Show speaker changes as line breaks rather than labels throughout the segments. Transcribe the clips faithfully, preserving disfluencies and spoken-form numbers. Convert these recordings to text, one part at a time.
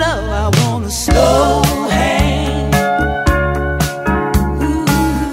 love, I want a slow hand. Ooh.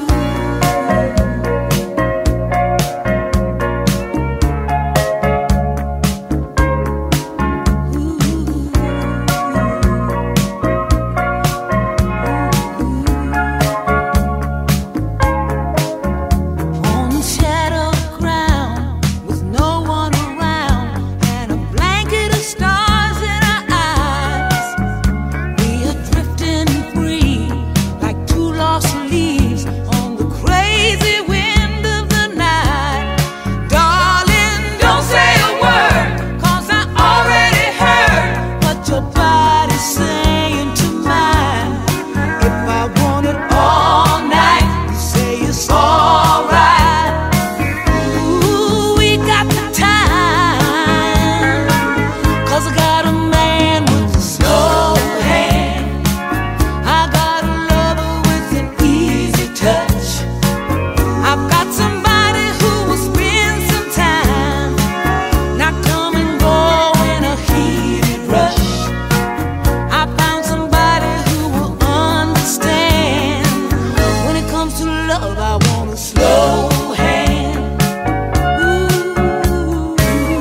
On shattered ground with no one around and a blanket of stars in our eyes, we are drifting free like two lost leaves on the crazy wind of the night. Darling, don't say a word, 'cause I already heard what your body's saying to mine. If I want it all night, you say it's alright. Ooh, we got the time, 'cause I got a man with a slow hand. I got a lover with an easy touch. I've got somebody who will spend some time, not come and go in a heated rush. I found somebody who will understand. When it comes to love, I want a slow hand. Ooh.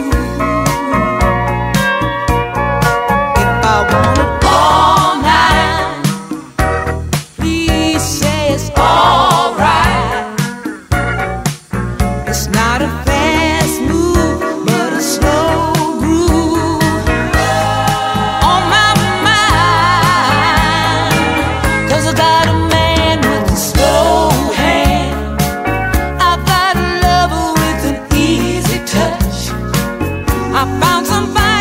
If I want it all night, please say it's alright. It's not a fast move, but a slow groove on my mind. 'Cause I got a man with a slow hand. I've got a lover with an easy touch. I found somebody